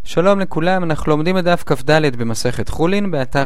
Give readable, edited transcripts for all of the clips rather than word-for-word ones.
שלום לכולם, אנחנו לומדים את דף כ"ד במסכת חולין באתר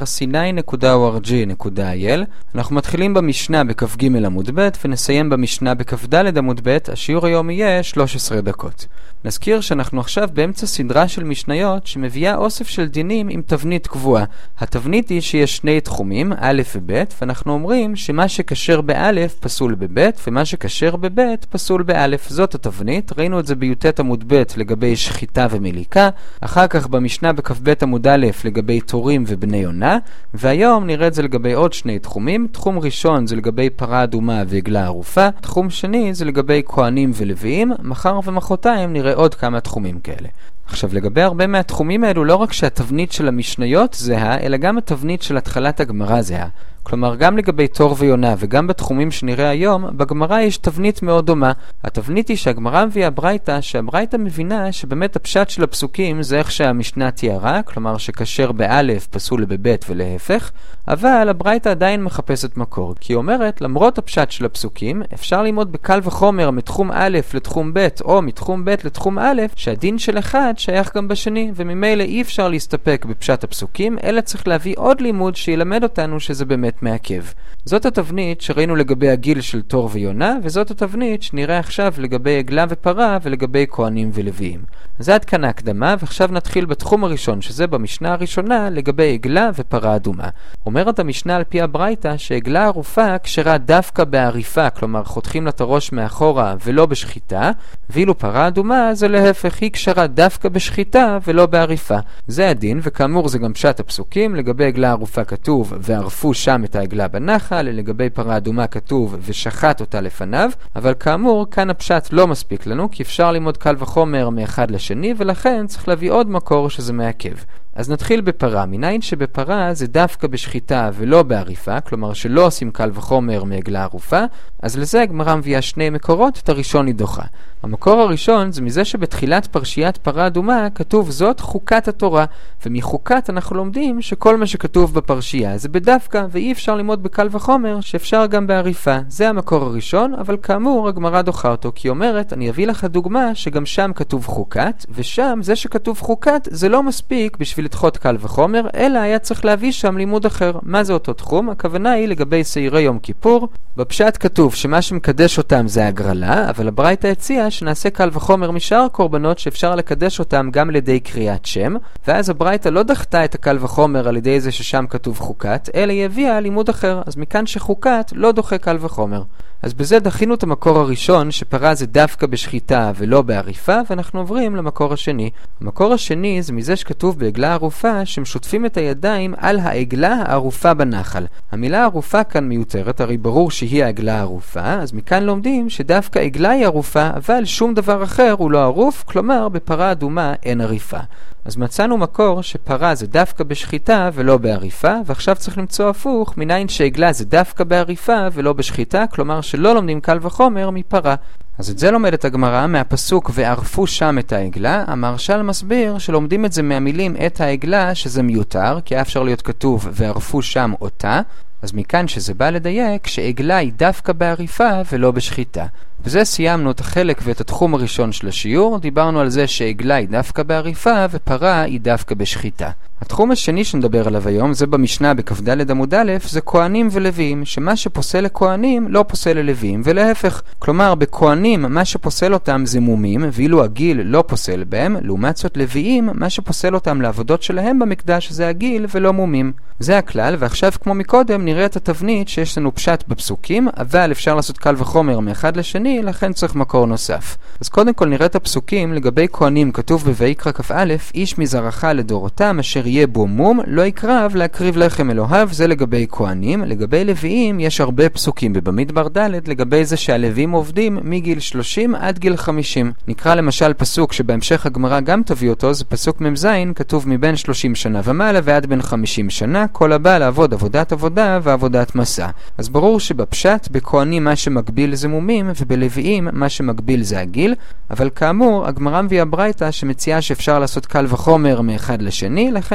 sinai.org.il. אנחנו מתחילים במשנה בכ"ג עמוד ב' ונסיים במשנה בכ"ד עמוד ב'. השיעור היום יהיה 13 דקות. נזכיר שאנחנו עכשיו באמצע סדרה של משניות שמביאה אוסף של דינים עם תבנית קבועה. התבנית היא שיש שני תחומים, א' וב', ואנחנו אומרים שמה שקשר באלף פסול בב' ומה שקשר בב' פסול באלף. זאת התבנית. ראינו את זה בי"ט עמוד ב' לגבי שחיטה ומיליקה, אחר כך במשנה בכ"ב עמוד א' לגבי תורים ובני עונה, והיום נראה את זה לגבי עוד שני תחומים. תחום ראשון זה לגבי פרה אדומה ועגלה ערופה, תחום שני זה לגבי כהנים ולוויים. מחר ומחרתיים נראה עוד כמה תחומים כאלה. עכשיו, לגבי הרבה מהתחומים האלו, לא רק שהתבנית של המשניות זהה, אלא גם התבנית של התחלת הגמרא זהה. כלומר, גם לגבי תור ויונה וגם בתחומים שנראה היום, בגמרא יש תבנית מאוד דומה. התבנית היא שהגמרא מביאה ברייתא, שהברייתא מבינה שבאמת הפשט של הפסוקים זה איך שהמשנה תיארה, כלומר שכשר באלף פסול בבית ולהפך, אבל הברייתא עדיין מחפשת מקור, כי היא אומרת, למרות הפשט של הפסוקים, אפשר ללמוד בקל וחומר מתחום א' לתחום ב' או מתחום ב' לתחום א', שהדין של אחד שייך גם בשני, וממילא אי אפשר להסתפק בפשט הפסוקים, אלא צריך להביא עוד לימוד שילמד אותנו שזה באמת מעכב. זאת התבנית שראינו לגבי הגיל של תור ויונה, וזאת התבנית שנראה עכשיו לגבי עגלה ופרה ולגבי כהנים ולוויים. זה עד כאן ההקדמה, ועכשיו נתחיל בתחום הראשון, שזה במשנה הראשונה לגבי עגלה ופרה אדומה. אומרת המשנה על פי הברייתא שעגלה ערופה כשרה דווקא בעריפה, כלומר חותכים לה את הראש מאחורה ולא בשחיטה, ואילו פרה אדומה זה להפך, היא כשרה דווקא בשחיטה ולא בעריפה. זה הדין, וכאמור זה גם פשט הפסוקים. לגבי עגלה ערופה כתוב וערפו שם את העגלה בנחל, לגבי פרה אדומה כתוב ושחט אותה לפניו, אבל כאמור כאן הפשט לא מספיק לנו, כי אפשר ללמוד קל וחומר מאחד לשני, ולכן צריך להביא עוד מקור שזה מעכב. אז נתחיל בפרה. מניין שבפרה זה דווקא בשחיטה ולא בעריפה, כלומר שלא עושים קל וחומר מעגלה ערופה, אז לזה הגמרא מביאה שני מקורות, את הראשון היא דוחה. המקור הראשון זה מזה שבתחילת פרשיית פרה אדומה כתוב זאת חוקת התורה, ומחוקת אנחנו לומדים שכל מה שכתוב בפרשייה זה בדווקא, ואי אפשר ללמוד בקל וחומר שאפשר גם בעריפה. זה המקור הראשון, אבל כאמור הגמרא דוחה אותו, כי אומרת, אני אביא לך דוגמה שגם שם כתוב חוקת, ושם זה שכתוב חוקת זה לא מספיק בשביל לדחות קל וחומר, אלא היה צריך להביא שם לימוד אחר. מה זה אותו תחום? הכוונה היא לגבי סעירי יום כיפור. בפשט כתוב שמה שמקדש אותם זה הגרלה, אבל הברייתא הציעה שנעשה קל וחומר משאר קורבנות שאפשר לקדש אותם גם לידי קריאת שם, ואז הברייתא לא דחתה את הקל וחומר על ידי זה ששם כתוב חוקת, אלא היא הביאה לימוד אחר. אז מכאן שחוקת לא דוחה קל וחומר. אז בזה דחינו את המקור הראשון שפרה זה דווקא בשחיטה ולא בעריפה, ואנחנו עוברים למקור השני. המקור השני זה מזה שכתוב בעגלה ערופה שמשותפים את הידיים על העגלה הערופה בנחל. המילה ערופה כאן מיותרת, הרי ברור שהיא העגלה הערופה, אז מכאן לומדים שדווקא עגלה היא ערופה, אבל שום דבר אחר הוא לא ערוף, כלומר בפרה אדומה אין עריפה. אז מצאנו מקור שפרה זה דווקא בשחיטה ולא בעריפה, ועכשיו צריך למצוא הפוך, מניין שעגלה זה דווקא בעריפה ולא בשחיטה, כלומר שלא לומדים קל וחומר מפרה. אז את זה לומדת הגמרא מהפסוק וערפו שם את העגלה. המהרש"ל מסביר שלומדים את זה מהמילים את העגלה, שזה מיותר, כי אפשר להיות כתוב וערפו שם אותה. אז מכאן שזה בא לדייק שעגלה היא דווקא בעריפה ולא בשחיטה. בזה סיימנו את החלק ואת התחום הראשון של השיעור. דיברנו על זה שעגלה היא דווקא בעריפה ופרה היא דווקא בשחיטה. התחום השני שנדבר עליו היום זה במשנה בכ"ד עמוד א', זה כהנים ולוויים, שמה שפוסל לכהנים לא פוסל ללוויים ולהפך. כלומר בכהנים מה שפוסל אותם זה מומים, ואילו הגיל לא פוסל בהם. לעומת זאת לוויים מה שפוסל אותם לעבודות שלהם במקדש זה הגיל ולא מומים. זה הכלל, ועכשיו כמו מקודם נראה את התבנית שיש לנו פשט בפסוקים, אבל אפשר לעשות קל וחומר מאחד לשני, לכן צריך מקור נוסף. אז קודם כל נראה את הפסוקים. לגבי כהנים כתוב בויקרא כ"א, איש מזרעך לדורותם אשר יהיה בו מום לא יקרב להקריב לחם אלוהיו. זה לגבי כהנים. לגבי לוויים יש הרבה פסוקים בבמדבר ד' לגבי זה שהלוויים עובדים מגיל 30 עד גיל 50. נקרא למשל פסוק שבהמשך הגמרא גם תביא אותו, זה פסוק מ"ז, כתוב מבין 30 שנה ומעלה ועד בין 50 שנה כל הבא לעבוד עבודת עבודה ועבודת מסע. אז ברור שבפשט בכהנים מה שמקביל זה מומים, ובלוויים מה שמקביל זה הגיל, אבל כאמור הגמרא מביאה ברייתא שמציעה שאפשר לעשות קל וחומר מאחד לשני, לכן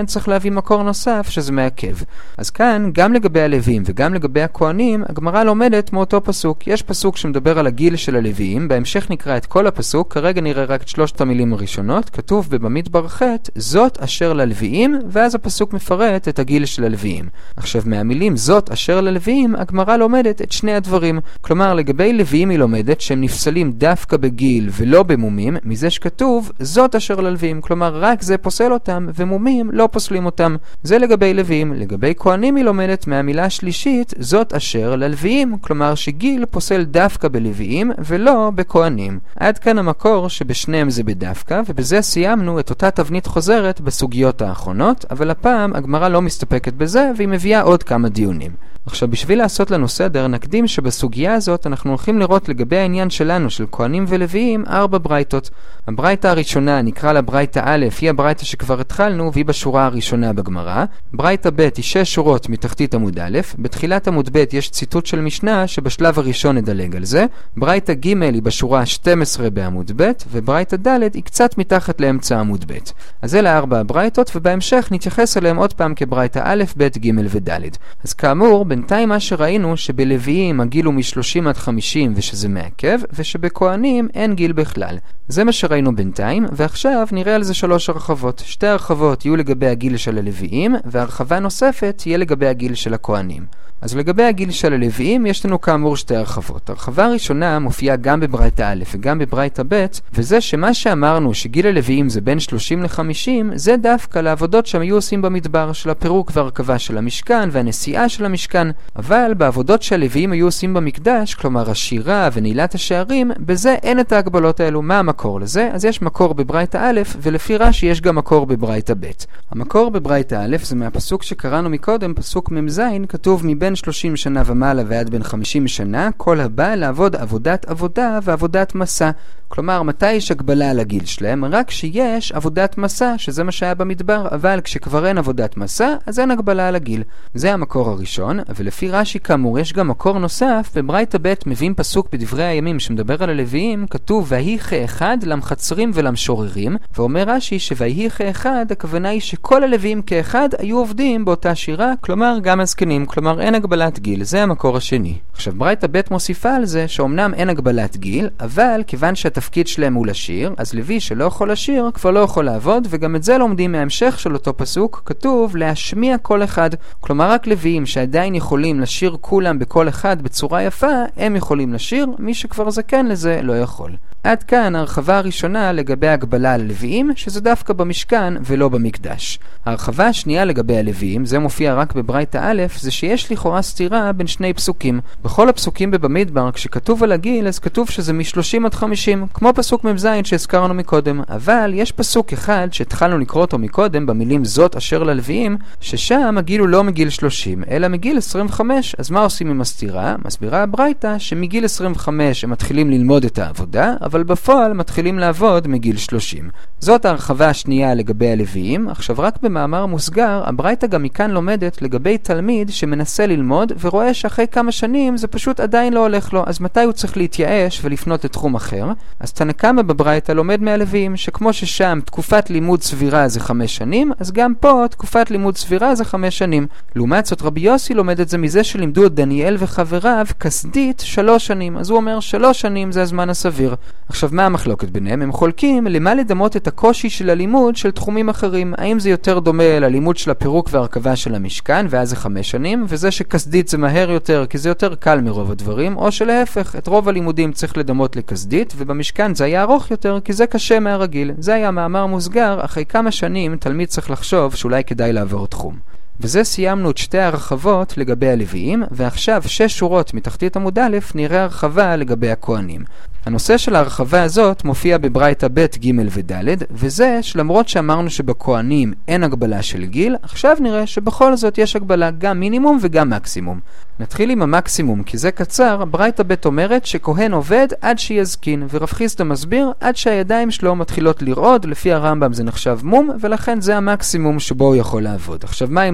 ולכן צריך להביא מקור נוסף שזה מעכב. אז כאן, גם לגבי הלוויים וגם לגבי הכהנים, הגמרא לומדת מאותו פסוק. יש פסוק שמדבר על הגיל של הלוויים, בהמשך נקרא את כל הפסוק, כרגע נראה רק את 3 המילים הראשונות, כתוב בבמדבר ח' זאת אשר ללוויים, ואז הפסוק מפרט את הגיל של הלוויים. עכשיו מהמילים זאת אשר ללוויים, הגמרא לומדת את שני הדברים. כלומר, לגבי לוויים היא לומדת שהם נפסלים דווקא בגיל ולא במומים, מזה שכתוב זאת אשר ללוויים. כלומר, רק זה פוסל אותם, ומומים לא פוסלים אותם. זה לגבי לוויים. לגבי כהנים היא לומדת מהמילה השלישית זאת אשר ללוויים. כלומר, שגיל פוסל דווקא בלוויים ולא בכהנים. עד כאן המקור שבשניהם זה בדווקא, ובזה סיימנו את אותה תבנית חוזרת בסוגיות האחרונות, אבל הפעם הגמרא לא מסתפקת בזה, והיא מביאה עוד כמה דיונים. עכשיו, בשביל לעשות לנו סדר, נקדים שבסוגיה הזאת אנחנו הולכים לראות לגבי העניין שלנו, של כהנים ולוויים, 4 ברייתות. הברייתה הראשונה, נקרא לה ברייתה א', היא הברייתה שכבר התחלנו, והיא בשורה הראשונה בגמרא. ברייתה ב' היא 6 שורות מתחתית עמוד א', בתחילת עמוד ב' יש ציטוט של משנה שבשלב הראשון נדלג על זה. ברייתה ג' היא בשורה 12 בעמוד ב', וברייתה ד' היא קצת מתחת לאמצע עמוד ב'. אז אלה 4 הברייתות, ובהמשך נתייחס אליהם עוד פעם כברייתה א', ב', ג' וד'. אז כאמור, בינתיים מה שראינו שבלוויים הגיל הוא מ-30 עד 50 ושזה מעכב, ושבכהנים אין גיל בכלל. זה מה שראינו בינתיים, ועכשיו נראה על זה 3 הרחבות. 2 הרחבות יהיו לגבי הגיל של הלוויים, והרחבה נוספת תהיה לגבי הגיל של הכהנים. אז לגבי הגיל של הלוויים יש לנו כאמור 2 הרחבות. הרחבה הראשונה מופיעה גם בברייתה א' וגם בברייתה ב', וזה שמה שאמרנו שגיל הלוויים זה בין 30 ל-50, זה דווקא לעבודות שהם היו עושים במדבר, של הפירוק והרכבה של המשכן והנשיאה של המשכן. אבל בעבודות שהלוויים היו עושים במקדש, כלומר השירה ונעילת השערים, בזה אין את ההגבלות האלו. מה המקור לזה? אז יש מקור בברייתה א', ולפי רש"י יש גם מקור בברייתה ב'. המקור בברייתה א' זה מהפסוק שקראנו מקודם, פסוק מ"ז, כתוב מבין 30 שנה ומעלה ועד בין 50 שנה, כל הבא לעבוד עבודת עבודה ועבודת מסע. כלומר, מתי יש הגבלה על הגיל שלהם? רק שיש עבודת מסע, שזה מה שהיה במדבר, אבל כשכבר אין עבודת מסע, אז אין הגבלה על הגיל. זה המקור הראשון, ולפי רש"י כאמור יש גם מקור נוסף. בברייתה ב' מביאים פסוק בדברי הימים שמדבר על הלוויים, כתוב ויהי כאחד למחצרים ולמשוררים, ואומר רש"י שויהי כאחד, הכוונה היא שכל הלוויים כאחד היו עובדים באותה שירה, כלומר גם הזקנים, כלומר אין הגבלת גיל. זה המקור השני. עכשיו ברייתה ב' מוסיפה על זה שאומנם אין הגבלת גיל, אבל כיוון שהתפקיד שלהם הוא לשיר, אז לוי שלא יכול לשיר כבר לא יכול לעבוד, וגם את זה לומדים מההמשך של אותו פסוק, כתוב להשמיע כל אחד. כלומר רק לוויים שעדיין יכולים לשיר כולם בכל אחד בצורה יפה, הם יכולים לשיר, מי שכבר זקן לזה לא יכול. עד כאן הרחבה הראשונה לגבי הגבלה על הלוויים, שזה דווקא במשכן ולא במקדש. הרחבה השנייה לגבי הלוויים, זה מופיע רק בברייתה א', זה שיש לכאורה סתירה בין 2 פסוקים. בכל הפסוקים בבמדבר, כשכתוב על הגיל, אז כתוב שזה מ-30 עד 50, כמו פסוק מ"ז שהזכרנו מקודם. אבל יש פסוק אחד שהתחלנו לקרוא אותו מקודם, במילים זאת אשר ללוויים, ששם הגיל הוא לא מגיל 30, אלא מגיל 25. אז מה עושים עם הסתירה? מסבירה הברייתה שמגיל 25 הם מתחילים ללמוד את העבודה, אבל בפועל מתחילים לעבוד מגיל 30. זאת ההרחבה השנייה לגבי הלוויים. עכשיו רק במאמר מוסגר, הברייתה גם מכאן לומדת לגבי תלמיד שמנסה ללמוד ורואה שאחרי כמה שנים זה פשוט עדיין לא הולך לו, אז מתי הוא צריך להתייאש ולפנות לתחום אחר? אז תנא קמא בברייתה לומד מהלוויים שכמו ששם תקופת לימוד סבירה זה 5 שנים, אז גם פה תקופת לימוד סבירה זה 5 שנים. לעומת זאת רבי יוסי לומד את זה מזה שלימדו את דניאל וחבריו כסדית 3 שנים, אז הוא אומר 3 שנים זה הזמן הסביר. עכשיו מה המחלוקת ביניהם? הם חולקים למה לדמות את הקושי של הלימוד של תחומים אחרים. האם זה יותר דומה ללימוד של הפירוק והרכבה של המשכן ואז זה 5 שנים, וזה שכסדית זה מהר יותר כי זה יותר קל מרוב הדברים, או שלהפך, את רוב הלימודים צריך לדמות לכסדית ובמשכן זה היה ארוך יותר כי זה קשה מהרגיל. זה היה מאמר מוסגר, אחרי כמה שנים תלמיד צריך לחשוב שאולי כדאי לעבור תחום. וזה סיימנו את 2 הרחבות לגבי הלוויים, ועכשיו 6 שורות מתחתית עמוד א' נראה הרחבה לגבי הכהנים. הנושא של ההרחבה הזאת מופיע בברייתה ב' ג' וד', וזה שלמרות שאמרנו שבכהנים אין הגבלה של גיל, עכשיו נראה שבכל זאת יש הגבלה גם מינימום וגם מקסימום. נתחיל עם המקסימום, כי זה קצר. ברייתה ב' אומרת שכהן עובד עד שיזקין, ורב חיסדא מסביר עד שהידיים שלו מתחילות לרעוד, לפי הרמב"ם זה נחשב מום, ולכן זה המקסימום שבו הוא יכול לעבוד. עכשיו מה עם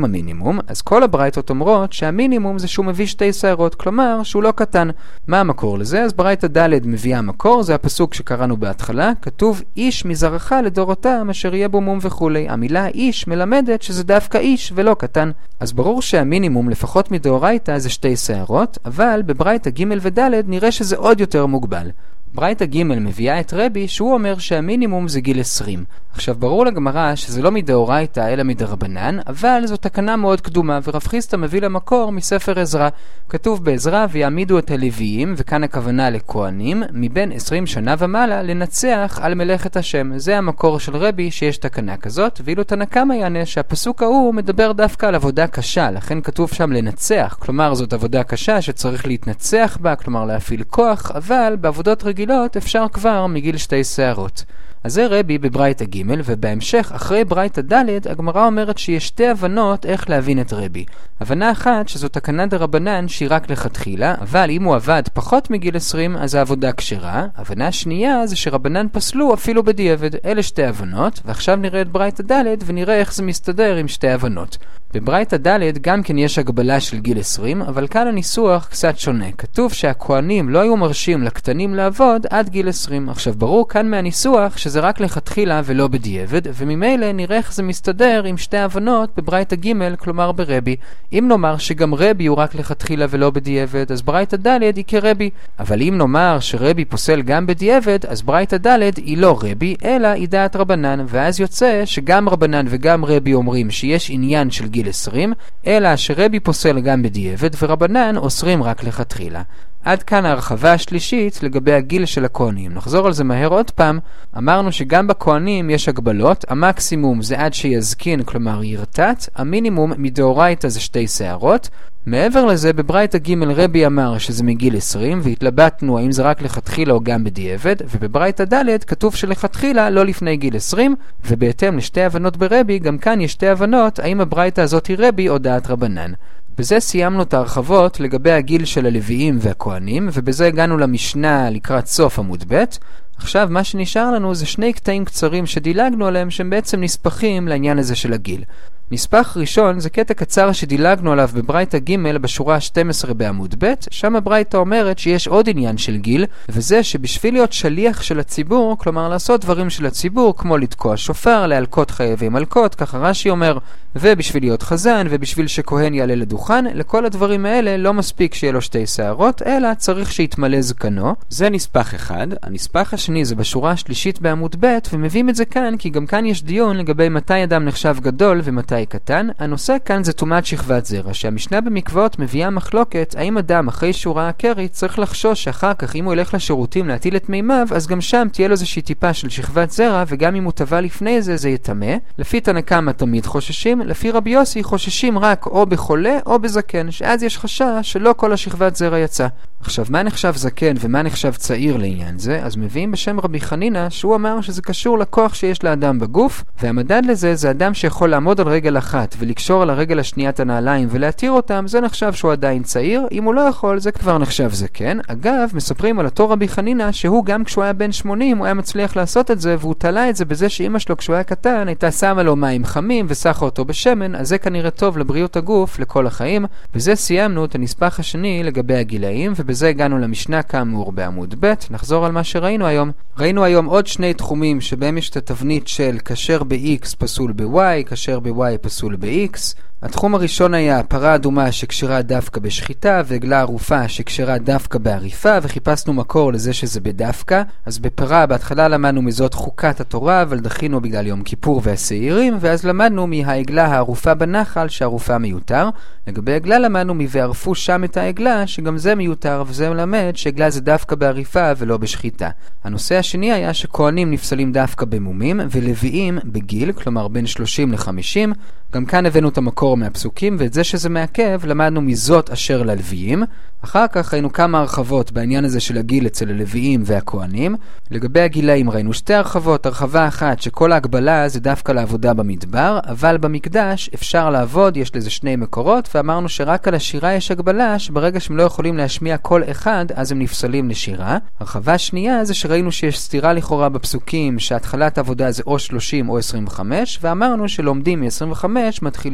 המינימום, אז כל הברייתות אומרות שהמינימום זה שהוא מביא 2 שערות, כלומר שהוא לא קטן. מה המקור לזה? אז ברייתא ד' מביאה המקור, זה הפסוק שקראנו בהתחלה, כתוב איש מזרעך לדורותם אשר יהיה בו מום וכו'. המילה איש מלמדת שזה דווקא איש ולא קטן. אז ברור שהמינימום לפחות מדאורייתא זה 2 שערות, אבל בברייתא ג' וד' נראה שזה עוד יותר מוגבל. ברייתא ג' מביאה את רבי שהוא אומר שהמינימום זה גיל 20. עכשיו ברור לגמרא שזה לא מדאורייתא אלא מדרבנן, אבל זו תקנה מאוד קדומה, ורב חיסטה מביא למקור מספר עזרא. כתוב בעזרא ויעמידו את הלוויים, וכאן הכוונה לכהנים, מבין 20 שנה ומעלה לנצח על מלאכת השם. זה המקור של רבי שיש תקנה כזאת, ואילו תנא קמא יענה שהפסוק ההוא מדבר דווקא על עבודה קשה, לכן כתוב שם לנצח, כלומר זאת עבודה קשה שצריך להתנצח בה, כלומר להפעיל כוח, אבל בעבודות רגילות אפשר כבר מגיל 2 שערות. אז זה רבי בברייתא ג', ובהמשך אחרי ברייתא ד' הגמרא אומרת שיש 2 הבנות איך להבין את רבי. הבנה אחת שזו תקנה דרבנן שהיא רק לכתחילה, אבל אם הוא עבד פחות מגיל 20 אז העבודה כשרה. הבנה שנייה זה שרבנן פסלו אפילו בדיעבד. אלה 2 הבנות, ועכשיו נראה את ברייתא ד' ונראה איך זה מסתדר עם 2 הבנות. בברייתא ד' גם כן יש הגבלה של גיל 20, אבל כאן הניסוח קצת שונה. כתוב שהכהנים לא היו מרשים לקטנים לעבוד עד גיל 20. עכשיו ברור כאן מהניסוח שזה רק לכתחילה ולא בדיעבד, וממילא נראה איך זה מסתדר עם 2 הבנות בברייתא ג', כלומר ברבי. אם נאמר שגם רבי הוא רק לכתחילה ולא בדיעבד, אז ברייתא ד' היא כרבי. אבל אם נאמר שרבי פוסל גם בדיעבד, אז ברייתא ד' היא לא רבי, אלא היא דעת רבנן, ואז יוצא שגם רבנן וגם רבי אומרים שיש עניין של גיל 20, אלא שרבי פוסל גם בדיעבד, ורבנן אוסרים רק לכתחילה. עד כאן ההרחבה השלישית לגבי הגיל של הכהנים. נחזור על זה מהר עוד פעם. אמרנו שגם בכהנים יש הגבלות. המקסימום זה עד שיזקין, כלומר ירטט. המינימום מדאורייתא זה 2 שערות. מעבר לזה, בברייתא ג' רבי אמר שזה מגיל 20, והתלבטנו האם זה רק לכתחילה או גם בדיעבד, ובברייתא ד' כתוב שלכתחילה לא לפני גיל 20, ובהתאם ל2 הבנות ברבי, גם כאן יש 2 הבנות, האם הברייתא הזאת היא רבי או דעת רבנן. בזה סיימנו את ההרחבות לגבי הגיל של הלוויים והכהנים, ובזה הגענו למשנה לקראת סוף עמוד ב'. עכשיו מה שנשאר לנו זה 2 קטעים קצרים שדילגנו עליהם, שהם בעצם נספחים לעניין הזה של הגיל. נספח ראשון זה קטע קצר שדילגנו עליו בברייתא ג' בשורה ה-12 בעמוד ב', שם הברייתא אומרת שיש עוד עניין של גיל, וזה שבשביל להיות שליח של הציבור, כלומר לעשות דברים של הציבור, כמו לתקוע שופר, להלקות חייבי מלקות, ככה רש"י אומר, ובשביל להיות חזן, ובשביל שכהן יעלה לדוכן, לכל הדברים האלה לא מספיק שיהיה לו 2 שערות, אלא צריך שיתמלא זקנו. זה נספח אחד. הנספח השני זה בשורה השלישית בעמוד ב', ומביאים את זה כאן, כי גם כאן יש דיון לגבי מתי אדם נחשב גדול ומתי קטן. הנושא כאן זה טומאת שכבת זרע, שהמשנה במקוואות מביאה מחלוקת האם אדם אחרי שהוא ראה קרי צריך לחשוש שאחר כך אם הוא ילך לשירותים להטיל את מימיו, אז גם שם תהיה לו איזושהי טיפה של שכבת זרע, וגם אם הוא טבע לפני זה זה יטמא. לפי תנא קמא תמיד חוששים, לפי רבי יוסי חוששים רק או בחולה או בזקן, שאז יש חשש שלא כל השכבת זרע יצא. עכשיו, מה נחשב זקן ומה נחשב צעיר לעניין זה? אז מביאים בשם רבי חנינא שהוא אמר שזה קשור לכוח שיש לאדם בגוף, והמדד לזה זה אדם שיכול לעמוד על רגל אחת ולקשור על הרגל השנייה את הנעליים ולהתיר אותם, זה נחשב שהוא עדיין צעיר. אם הוא לא יכול, זה כבר נחשב זקן. אגב, מספרים על אותו רבי חנינא שהוא גם כשהוא היה בן 80 הוא היה מצליח לעשות את זה, והוא תלה את זה בזה שאמא שלו כשהוא היה קטן הייתה שמה לו מים חמים וסחה אותו בשמן, אז זה כנראה טוב לבריאות הגוף לכל החיים. בזה סיימנו את הנספח השני לגבי הגילאים, ובזה הגענו למשנה כאמור בעמוד ב'. נחזור על מה שראינו היום. ראינו היום עוד 2 תחומים שבהם יש את התבנית של כשר ב-X פסול ב-Y, כשר ב-Y פסול ב-X. התחום הראשון היה פרה אדומה שקשרה דווקא בשחיטה, ועגלה ערופה שקשרה דווקא בעריפה, וחיפשנו מקור לזה שזה בדווקא. אז בפרה בהתחלה למדנו מזאת חוקת התורה, אבל דחינו בגלל יום כיפור והסעירים, ואז למדנו מהעגלה הערופה בנחל שהערופה מיותר. לגבי עגלה למדנו וערפו שם את העגלה, שגם זה מיותר, וזה מלמד שעגלה זה דווקא בעריפה ולא בשחיטה. הנושא השני היה שכהנים נפסלים דווקא במומים, ולוויים בגיל, כלומר בין 30 ל-50. גם כאן הבאנו את המקור מהפסוקים, ואת זה שזה מעכב למדנו מזאת אשר ללוויים. אחר כך ראינו כמה הרחבות בעניין הזה של הגיל אצל הלוויים והכהנים. לגבי הגילאים ראינו 2 הרחבות. הרחבה אחת שכל ההגבלה זה דווקא לעבודה במדבר, אבל במקדש אפשר לעבוד, יש לזה 2 מקורות, ואמרנו שרק על השירה יש הגבלה, שברגע שהם לא יכולים להשמיע כל אחד אז הם נפסלים לשירה. הרחבה שנייה זה שראינו שיש סתירה לכאורה בפסוקים, שהתחלת העבודה זה או 30 או 25, ואמרנו שלומדים מ-25 מתחילים מ-30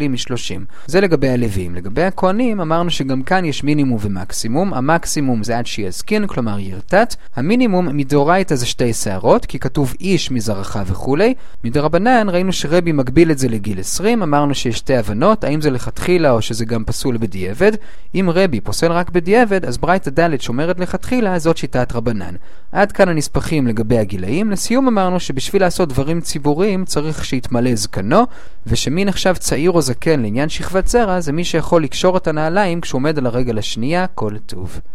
30. זה לגבי הלוויים. לגבי הכהנים אמרנו שגם כאן יש מינימום ומקסימום. המקסימום זה עד שיזקין, כלומר ירטט. המינימום מדאורייתא זה 2 שערות, כי כתוב איש מזרחה וכו'. מדרבנן ראינו שרבי מגביל את זה לגיל 20, אמרנו שיש 2 הבנות, האם זה לכתחילה או שזה גם פסול בדיעבד. אם רבי פוסל רק בדיעבד, אז ברייתא ד' שאומרת לכתחילה, זאת שיטת רבנן. עד כאן הנספחים לגבי הגילאים. לסיום אמרנו שבשביל לעשות דברים ציבוריים צריך שיתמלא זקנו, ושמי נחשב צעיר או זקן לעניין שכבת זרע זה מי שיכול לקשור את הנעליים כשהוא עומד על הרגל השנייה. כל טוב.